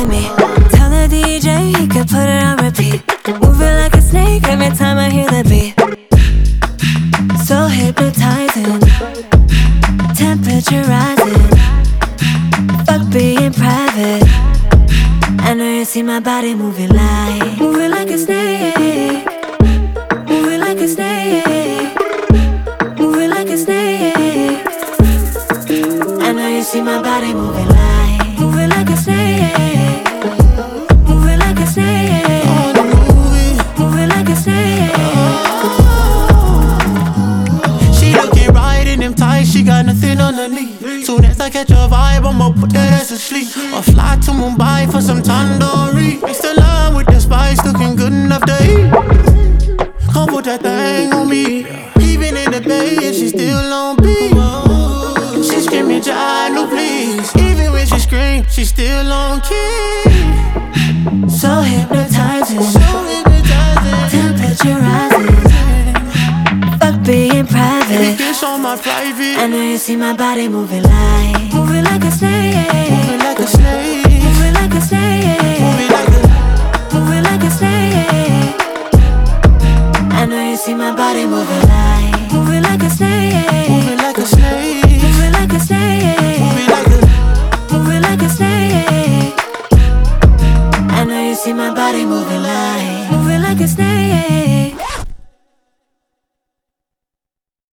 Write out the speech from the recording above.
with me. Tell the DJ he could put it on repeat. Moving like a snake every time I hear the beat. So hypnotizing, temperature rising. Fuck being private. I know you see my body moving like a snake. Moving like a snake. Moving like a snake. I know you see my body moving like a snake. Moving like a snake. Moving like a snake. She looking right in them tights, she got nothing underneath. Soon as I catch a vibe, I'ma put that ass to sleep. Or fly to Mumbai for some tandoori. Mix the lime with the spice, looking good enough to eat. Come put that thing on me. Even in the bay, she still on beat. She screaming, Jalo, please. Even when she scream, she still on key. So hypnotizing, temperature rising. Fuck being private. This on my private. I know you see my body moving like a snake. Moving like a snake. Moving like a snake. Moving like a snake. I know you see my body moving